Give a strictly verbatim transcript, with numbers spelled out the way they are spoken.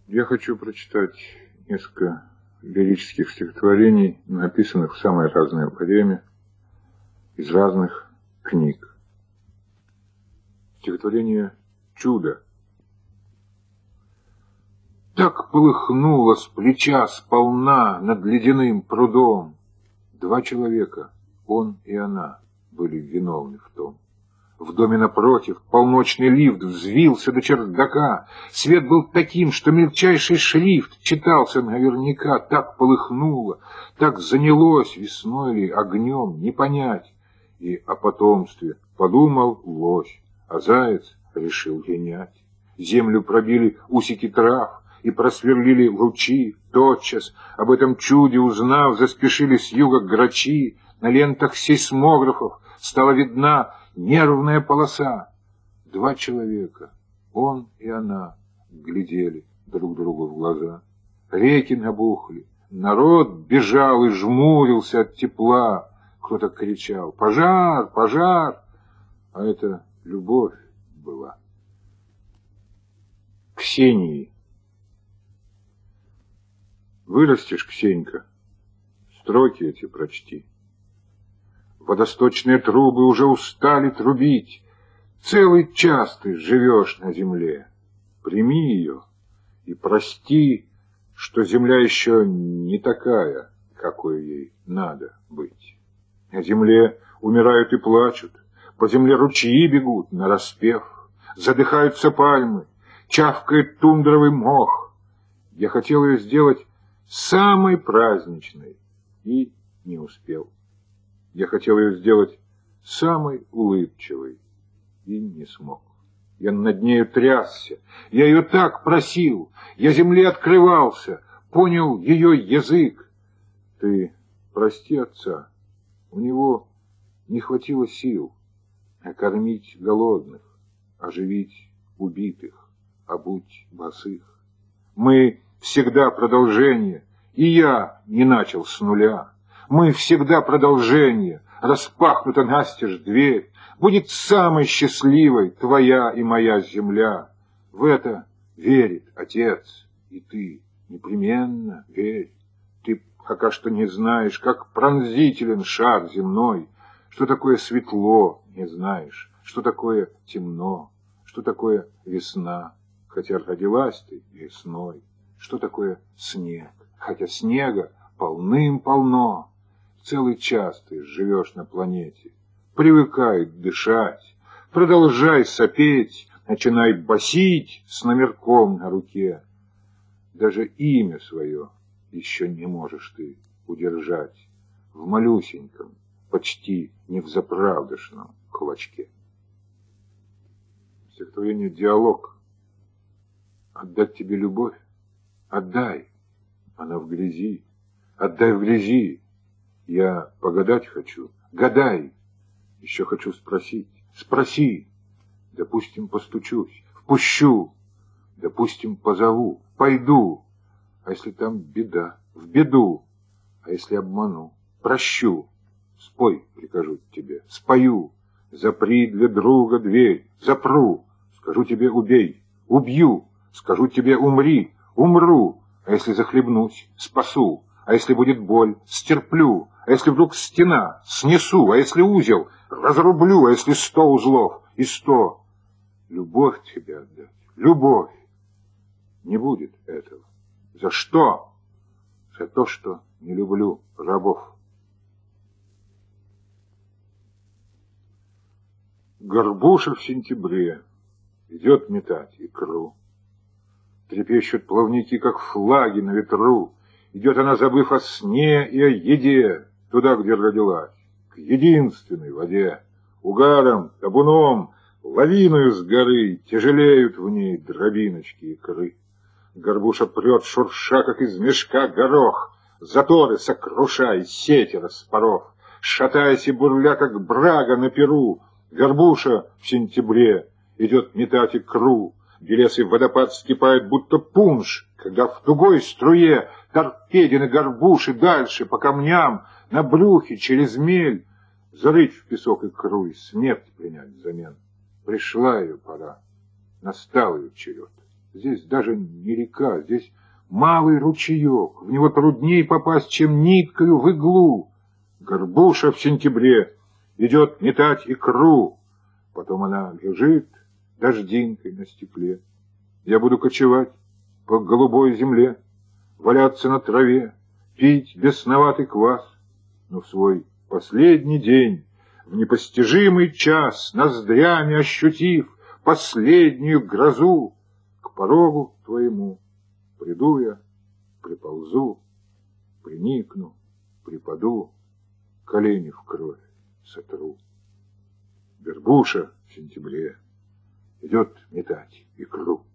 Я хочу прочитать несколько лирических стихотворений, написанных в самое разное время, из разных книг. Стихотворение «Чудо». Так полыхнуло с плеча сполна над ледяным прудом. Два человека, он и она, были виновны в том. В доме напротив полночный лифт взвился до чердака. Свет был таким, что мельчайший шрифт читался наверняка. Так полыхнуло, так занялось, весной ли, огнем, не понять. И о потомстве подумал лось, а заяц решил енять. Землю пробили усики трав и просверлили лучи. Тотчас об этом чуде узнав, заспешили с юга грачи. На лентах сейсмографов стала видна нервная полоса. Два человека, он и она, глядели друг другу в глаза. Реки набухли, народ бежал и жмурился от тепла. Кто-то кричал: «Пожар! Пожар!» А это любовь была. Ксении. Вырастешь, Ксенька, строки эти прочти. Водосточные трубы уже устали трубить. Целый час ты живешь на земле. Прими ее и прости, что земля еще не такая, какой ей надо быть. На земле умирают и плачут, по земле ручьи бегут нараспев, задыхаются пальмы, чавкает тундровый мох. Я хотел ее сделать самой праздничной и не успел. Я хотел ее сделать самой улыбчивой и не смог. Я над нею трясся, я ее так просил, я земле открывался, понял ее язык. Ты прости отца, у него не хватило сил окормить голодных, оживить убитых, обуть босых. Мы всегда продолжение, и я не начал с нуля. Мы всегда продолжение, распахнута настежь дверь. Будет самой счастливой твоя и моя земля. В это верит отец, и ты непременно верь. Ты пока что не знаешь, как пронзителен шар земной, что такое светло, не знаешь, что такое темно, что такое весна, хотя родилась ты весной, что такое снег, хотя снега полным-полно. Целый час ты живешь на планете. Привыкай дышать, продолжай сопеть, начинай басить с номерком на руке. Даже имя свое еще не можешь ты удержать в малюсеньком, почти невзаправдошном клочке. Стихотворение «Диалог». Отдать тебе любовь? Отдай. Она в грязи. Отдай в грязи. Я погадать хочу. Гадай. Еще хочу спросить. Спроси. Допустим, постучусь. Впущу. Допустим, позову. Пойду. А если там беда? В беду. А если обману? Прощу. Спой, прикажу тебе. Спою. Запри для друга дверь. Запру. Скажу тебе: убей. Убью. Скажу тебе: умри. Умру. А если захлебнусь? Спасу. А если будет боль? Стерплю. А если вдруг стена? Снесу. А если узел? Разрублю. А если сто узлов? И сто. Любовь тебе отдать. Любовь. Не будет этого. За что? За то, что не люблю рабов. Горбуша в сентябре идет метать икру. Трепещут плавники, как флаги на ветру. Идет она, забыв о сне и о еде, туда, где родилась, к единственной воде. Угаром, табуном, лавиною с горы тяжелеют в ней дробиночки икры. Горбуша прет, шурша, как из мешка горох, заторы сокрушай, сети распоров. Шатаясь и бурля, как брага на перу, горбуша в сентябре идет метать икру. Белесый водопад вскипает, будто пунш, когда в тугой струе торпедины горбуши дальше по камням на брюхе через мель зарыть в песок икру и смерть принять взамен. Пришла ее пора, настал ее черед. Здесь даже не река, здесь малый ручеек. В него трудней попасть, чем ниткою в иглу. Горбуша в сентябре идет метать икру. Потом она лежит дождинкой на стекле. Я буду кочевать по голубой земле, валяться на траве, пить бесноватый квас. Но в свой последний день, в непостижимый час, ноздрями ощутив последнюю грозу, к порогу твоему приду я, приползу, приникну, припаду, колени в кровь сотру. Горбуша в сентябре идет метать икру.